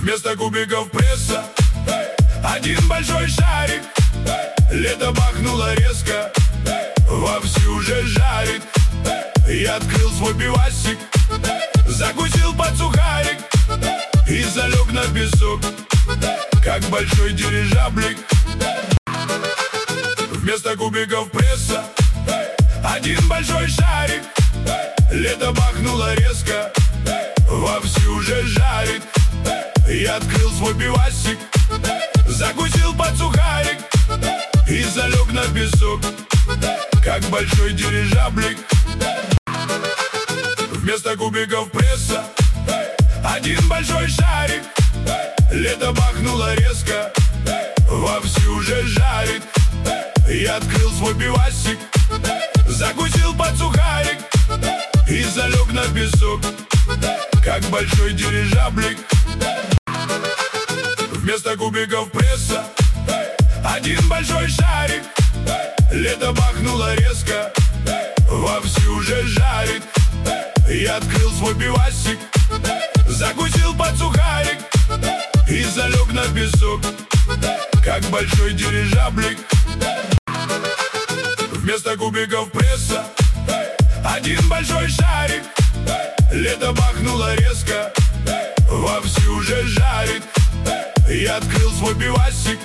Вместо кубиков пресса один большой шарик. Лето бахнуло резко, вовсю уже жарит. Я открыл свой пивасик, закусил под сухарик и залег на песок, как большой дирижаблик. Вместо кубиков пресса один большой шарик. Лето бахнуло резко, вовсю уже жарит. Я открыл свой пивасик, закусил под сухарик и залег на песок, как большой дирижаблик. Вместо кубиков пресса один большой шарик. Лето бахнуло резко, вовсю уже жарит. Я открыл свой пивасик, закусил под сухарик и залег на песок, как большой дирижаблик. Вместо кубиков пресса один большой шарик. Лето бахнуло резко, вовсю уже жарит. Я открыл свой пивасик, закусил под сухарик и залег на песок, как большой дирижаблик. Вместо кубиков пресса один большой шарик. Лето бахнуло резко, вовсю уже жарит. Я открыл свой пивасик,